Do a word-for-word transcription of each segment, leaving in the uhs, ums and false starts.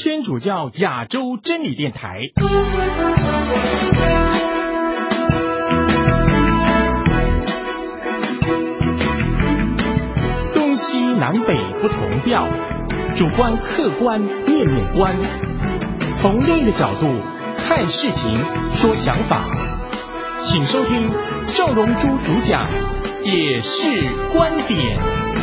天主教亚洲真理电台。东西南北不同调，主观客观面面观，从另一个角度看事情说想法，请收听赵荣珠主讲也是观点。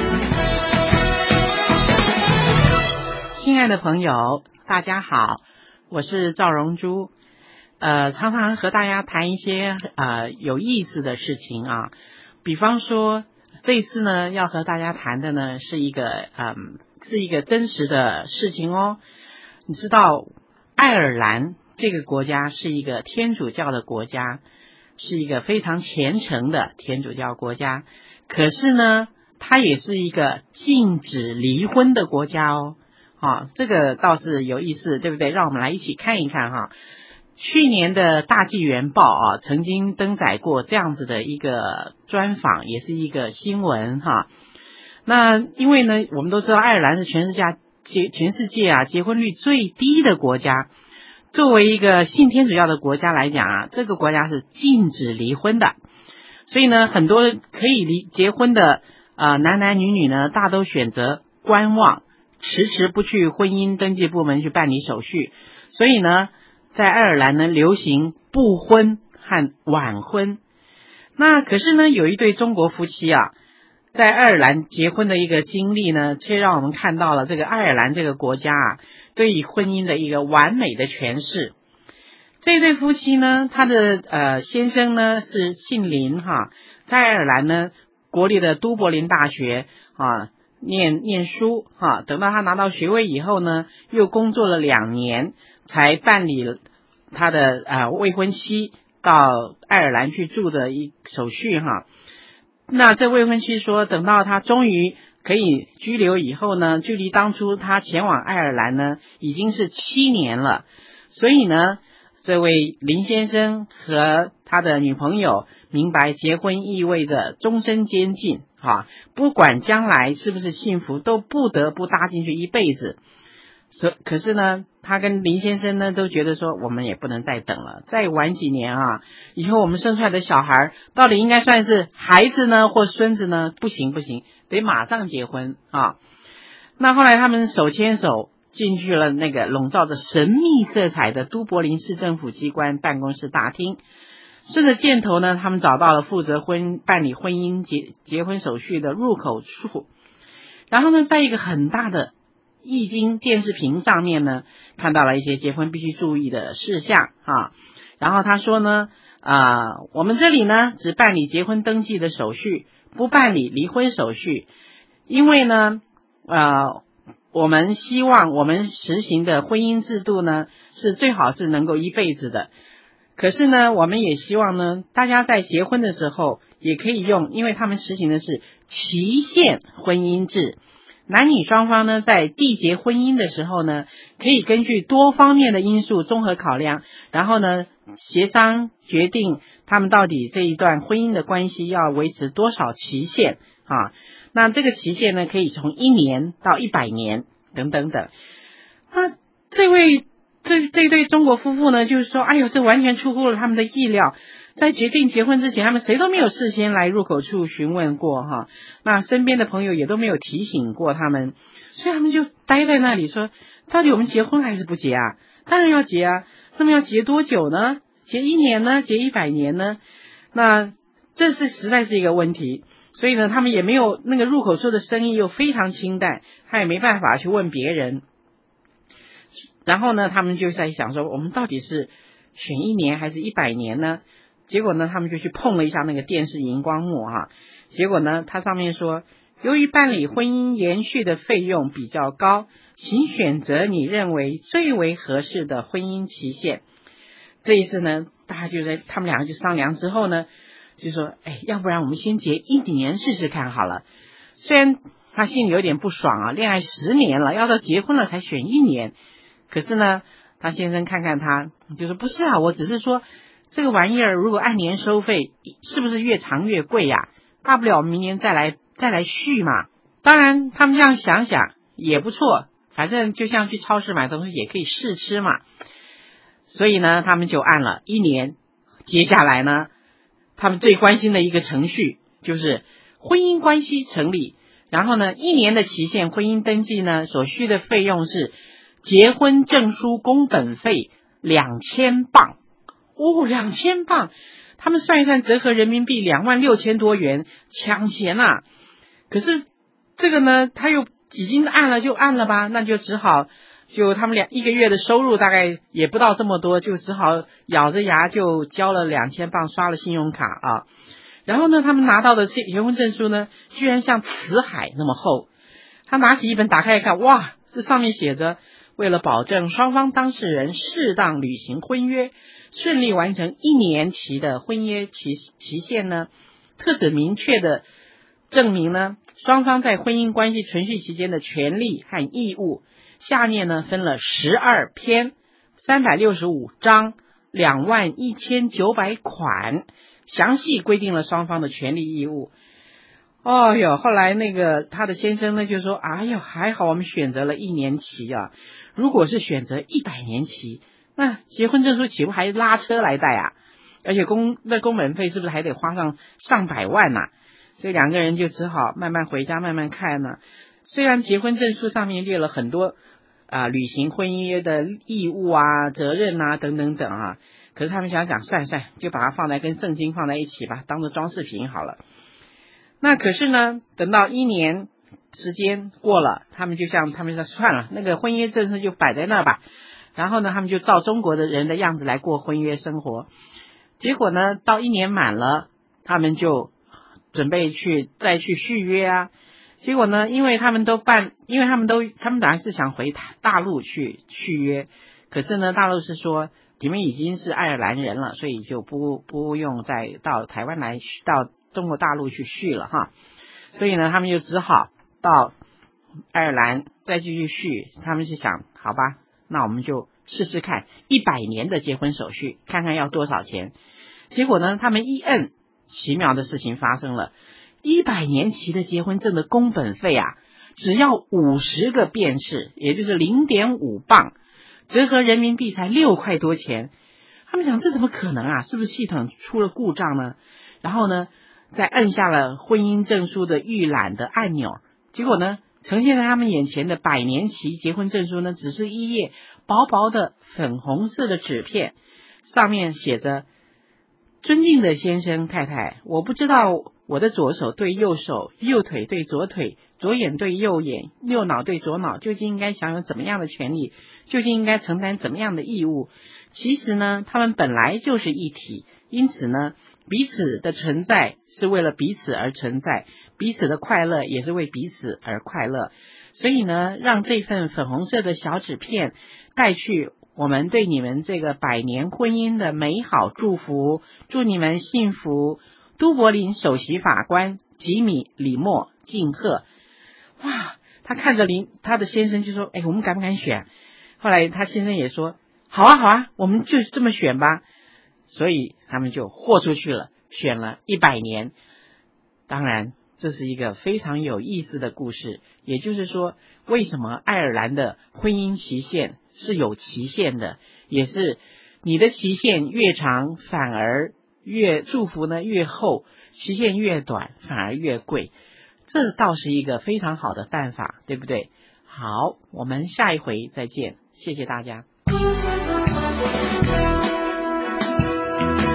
亲爱的朋友，大家好，我是赵荣珠。呃，常常和大家谈一些呃有意思的事情啊，比方说这一次呢，要和大家谈的呢是一个嗯是一个真实的事情哦。你知道爱尔兰这个国家是一个天主教的国家，是一个非常虔诚的天主教国家，可是呢，它也是一个禁止离婚的国家哦。啊，这个倒是有意思，对不对？让我们来一起看一看哈。去年的大纪元报啊，曾经登载过这样子的一个专访，也是一个新闻哈。那因为呢，我们都知道爱尔兰是全世界结全世界啊结婚率最低的国家。作为一个信天主教的国家来讲啊，这个国家是禁止离婚的，所以呢，很多可以离结婚的呃男男女女呢，大都选择观望。迟迟不去婚姻登记部门去办理手续，所以呢，在爱尔兰呢流行不婚和晚婚。那可是呢，有一对中国夫妻啊，在爱尔兰结婚的一个经历呢，却让我们看到了这个爱尔兰这个国家啊，对于婚姻的一个完美的诠释。这对夫妻呢，他的呃先生呢是姓林哈，在爱尔兰呢国立的都柏林大学啊。念念书哈，等到他拿到学位以后呢，又工作了两年，才办理他的呃未婚妻到爱尔兰去住的一手续哈。那这未婚妻说，等到他终于可以居留以后呢，距离当初他前往爱尔兰呢，已经是七年了。所以呢，这位林先生和他的女朋友明白，结婚意味着终身监禁。哈，不管将来是不是幸福，都不得不搭进去一辈子。所可是呢，他跟林先生呢都觉得说，我们也不能再等了，再晚几年啊，以后我们生出来的小孩到底应该算是孩子呢，或孙子呢？不行不行，得马上结婚啊！那后来他们手牵手进去了那个笼罩着神秘色彩的都柏林市政府机关办公室大厅。顺着箭头呢，他们找到了负责婚办理婚姻结结婚手续的入口处，然后呢，在一个很大的液晶电视屏上面呢，看到了一些结婚必须注意的事项啊。然后他说呢，啊、呃，我们这里呢只办理结婚登记的手续，不办理离婚手续，因为呢，呃，我们希望我们实行的婚姻制度呢，是最好是能够一辈子的。可是呢，我们也希望呢，大家在结婚的时候也可以用，因为他们实行的是期限婚姻制，男女双方呢在缔结婚姻的时候呢，可以根据多方面的因素综合考量，然后呢协商决定他们到底这一段婚姻的关系要维持多少期限啊。那这个期限呢，可以从一年到一百年等等等。那这位这这对中国夫妇呢，就是说，哎呦，这完全出乎了他们的意料。在决定结婚之前，他们谁都没有事先来入口处询问过哈，那身边的朋友也都没有提醒过他们，所以他们就待在那里说，到底我们结婚还是不结啊？当然要结啊，那么要结多久呢？结一年呢？结一百年呢？那这是实在是一个问题。所以呢，他们也没有那个入口处的生意又非常清淡，他也没办法去问别人。然后呢，他们就在想说，我们到底是选一年还是一百年呢？结果呢，他们就去碰了一下那个电视荧光幕哈，结果呢，它上面说，由于办理婚姻延续的费用比较高，请选择你认为最为合适的婚姻期限。这一次呢，大家就在他们两个就商量之后呢，就说，哎，要不然我们先结一年试试看好了。虽然他心里有点不爽啊，恋爱十年了，要到结婚了才选一年。可是呢，他先生看看他，就说不是啊，我只是说这个玩意儿如果按年收费，是不是越长越贵呀？大不了明年再来再来续嘛。当然他们这样想想也不错， 反正就像去超市买东西也可以试吃嘛。所以呢，他们就按了一年。接下来呢，他们最关心的一个程序就是婚姻关系成立，然后呢，一年的期限，婚姻登记呢所需的费用是结婚证书工本费两千磅。哦，两千磅，他们算一算折合人民币两万六千多元，抢钱啊！可是这个呢，他又已经按了就按了吧，那就只好就他们俩一个月的收入大概也不到这么多，就只好咬着牙就交了两千磅，刷了信用卡啊。然后呢，他们拿到的结婚证书呢，居然像辞海那么厚。他拿起一本打开一看，哇，这上面写着，为了保证双方当事人适当履行婚约，顺利完成一年期的婚约期期限呢，特指明确的证明呢，双方在婚姻关系存续期间的权利和义务。下面呢分了十二篇，三百六十五章，两万一千九百款，详细规定了双方的权利义务。哦哟，后来那个他的先生呢就说，哎呦，还好我们选择了一年期啊，如果是选择一百年期，那结婚证书岂不还拉车来带啊？而且工那工本费是不是还得花上上百万啊？所以两个人就只好慢慢回家慢慢看呢。虽然结婚证书上面列了很多啊、呃、履行婚姻约的义务啊、责任啊等等等啊，可是他们想想算算，就把它放在跟圣经放在一起吧，当做装饰品好了。那可是呢，等到一年时间过了，他们就像他们说算了，那个婚约证书就摆在那吧。然后呢，他们就照中国的人的样子来过婚约生活。结果呢，到一年满了，他们就准备去再去续约啊。结果呢，因为他们都办，因为他们都他们本来是想回大陆去续约，可是呢，大陆是说你们已经是爱尔兰人了，所以就不不用再到台湾来到中国大陆去续了哈。所以呢，他们就只好到爱尔兰再继续续。他们是想，好吧，那我们就试试看一百年的结婚手续，看看要多少钱。结果呢，他们一摁，奇妙的事情发生了。一百年期的结婚证的工本费啊，只要五十个便士，也就是 零点五磅，折合人民币才六块多钱。他们想，这怎么可能啊？是不是系统出了故障呢？然后呢，再按下了婚姻证书的预览的按钮，结果呢，呈现在他们眼前的百年期结婚证书呢，只是一页薄薄的粉红色的纸片，上面写着：尊敬的先生太太，我不知道我的左手对右手，右腿对左腿，左眼对右眼，右脑对左脑，究竟应该享有怎么样的权利，究竟应该承担怎么样的义务。其实呢，他们本来就是一体，因此呢，彼此的存在是为了彼此而存在，彼此的快乐也是为彼此而快乐。所以呢，让这份粉红色的小纸片带去我们对你们这个百年婚姻的美好祝福，祝你们幸福。都柏林首席法官吉米李默敬贺。哇，他看着林他的先生就说，哎，我们敢不敢选？后来他先生也说，好啊好啊，我们就这么选吧。所以他们就豁出去了，选了一百年。当然这是一个非常有意思的故事，也就是说，为什么爱尔兰的婚姻期限是有期限的，也是你的期限越长，反而越祝福呢越厚，期限越短，反而越贵。这倒是一个非常好的办法，对不对？好，我们下一回再见，谢谢大家。